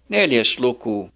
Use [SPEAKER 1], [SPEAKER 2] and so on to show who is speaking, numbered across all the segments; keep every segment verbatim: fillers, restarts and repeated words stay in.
[SPEAKER 1] Neljäs luku.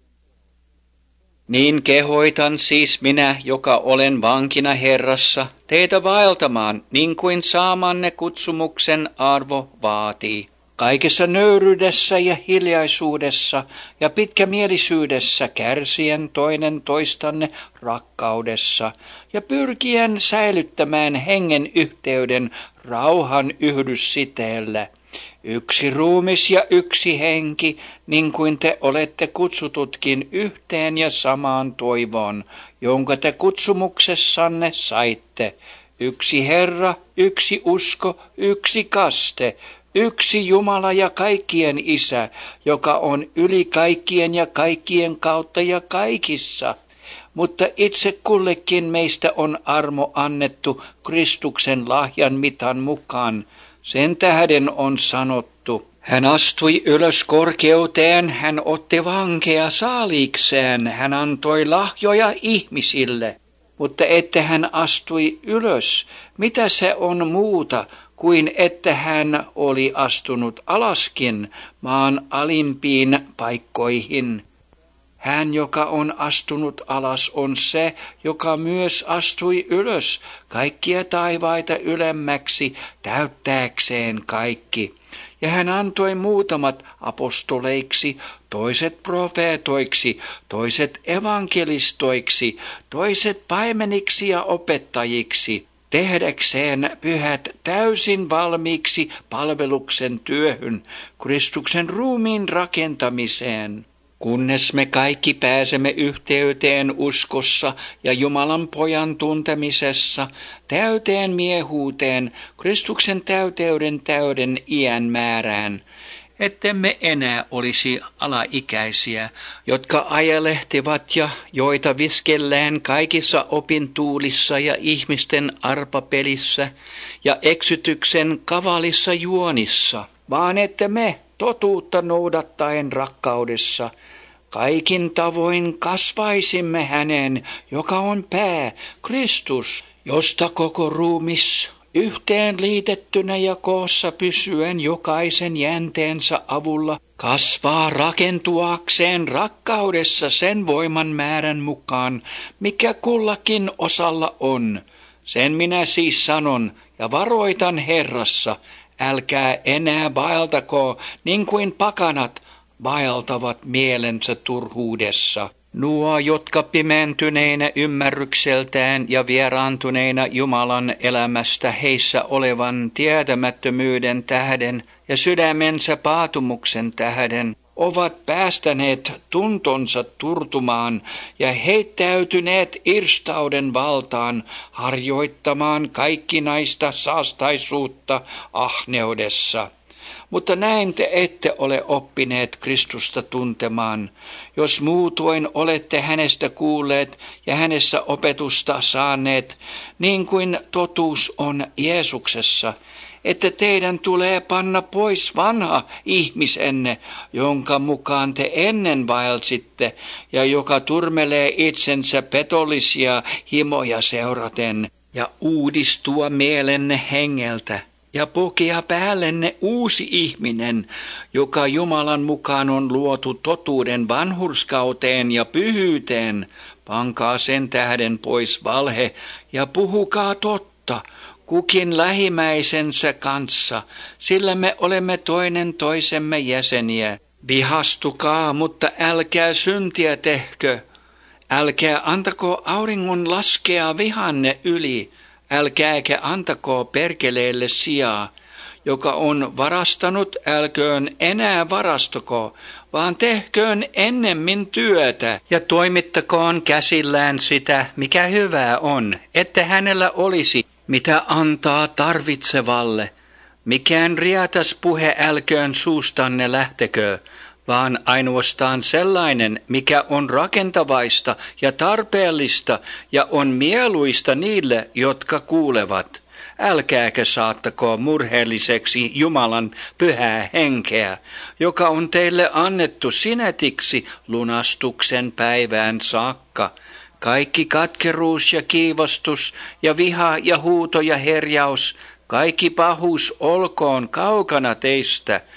[SPEAKER 1] Niin kehoitan siis minä, joka olen vankina Herrassa, teitä vaeltamaan, niin kuin saamanne kutsumuksen arvo vaatii. Kaikessa nöyryydessä ja hiljaisuudessa ja pitkämielisyydessä kärsien toinen toistanne rakkaudessa ja pyrkien säilyttämään hengen yhteyden rauhan yhdyssiteellä. Yksi ruumis ja yksi henki, niin kuin te olette kutsututkin yhteen ja samaan toivoon, jonka te kutsumuksessanne saitte. Yksi Herra, yksi usko, yksi kaste, yksi Jumala ja kaikkien Isä, joka on yli kaikkien ja kaikkien kautta ja kaikissa. Mutta itse kullekin meistä on armo annettu Kristuksen lahjan mitan mukaan. Sen tähden on sanottu, hän astui ylös korkeuteen, hän otti vankeja saaliikseen, hän antoi lahjoja ihmisille. Mutta että hän astui ylös, mitä se on muuta kuin että hän oli astunut alaskin maan alimpiin paikkoihin. Hän, joka on astunut alas, on se, joka myös astui ylös kaikkia taivaita ylemmäksi täyttääkseen kaikki. Ja hän antoi muutamat apostoleiksi, toiset profeetoiksi, toiset evankelistoiksi, toiset paimeniksi ja opettajiksi, tehdäkseen pyhät täysin valmiiksi palveluksen työhön, Kristuksen ruumiin rakentamiseen. Kunnes me kaikki pääsemme yhteyteen uskossa ja Jumalan pojan tuntemisessa, täyteen miehuuteen, Kristuksen täyteyden täyden iän määrään, ettemme enää olisi alaikäisiä, jotka ajelehtivat ja joita viskellään kaikissa opintuulissa ja ihmisten arpapelissä ja eksytyksen kavalissa juonissa, vaan että me totuutta noudattaen rakkaudessa kaikin tavoin kasvaisimme hänen, joka on pää, Kristus, josta koko ruumis yhteen liitettynä ja koossa pysyen jokaisen jänteensä avulla kasvaa rakentuakseen rakkaudessa sen voiman määrän mukaan, mikä kullakin osalla on. Sen minä siis sanon ja varoitan Herrassa, älkää enää vaeltako niin kuin pakanat vaeltavat mielensä turhuudessa. Nuo, jotka pimentyneinä ymmärrykseltään ja vieraantuneina Jumalan elämästä heissä olevan tietämättömyyden tähden ja sydämensä paatumuksen tähden, ovat päästäneet tuntonsa turtumaan ja heittäytyneet irstauden valtaan harjoittamaan kaikkinaista saastaisuutta ahneudessa. Mutta näin te ette ole oppineet Kristusta tuntemaan, jos muutoin olette hänestä kuulleet ja hänessä opetusta saaneet, niin kuin totuus on Jeesuksessa, että teidän tulee panna pois vanha ihmisenne, jonka mukaan te ennen vaelsitte ja joka turmelee itsensä petollisia himoja seuraten, ja uudistua mielenne hengeltä ja pukea päällenne uusi ihminen, joka Jumalan mukaan on luotu totuuden vanhurskauteen ja pyhyyteen. Pankaa sen tähden pois valhe ja puhukaa totta, kukin lähimmäisensä kanssa, sillä me olemme toinen toisemme jäseniä. Vihastukaa, mutta älkää syntiä tehkö. Älkää antako auringon laskea vihanne yli. Älkääkä antako perkeleelle sijaa, joka on varastanut, älköön enää varastako, vaan tehköön ennemmin työtä ja toimittakoon käsillään sitä, mikä hyvää on, että hänellä olisi, mitä antaa tarvitsevalle. Mikään riatas puhe älköön suustanne lähtekö, vaan ainoastaan sellainen, mikä on rakentavaista ja tarpeellista ja on mieluista niille, jotka kuulevat. Älkääkä saattako murheelliseksi Jumalan pyhää henkeä, joka on teille annettu sinetiksi lunastuksen päivään saakka. Kaikki katkeruus ja kiivostus ja viha ja huuto ja herjaus, kaikki pahuus olkoon kaukana teistä.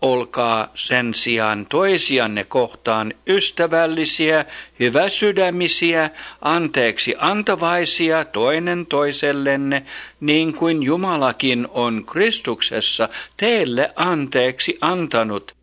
[SPEAKER 1] olkaa sen sijaan toisianne kohtaan ystävällisiä, hyväsydämisiä, anteeksi antavaisia toinen toisellenne, niin kuin Jumalakin on Kristuksessa teille anteeksi antanut,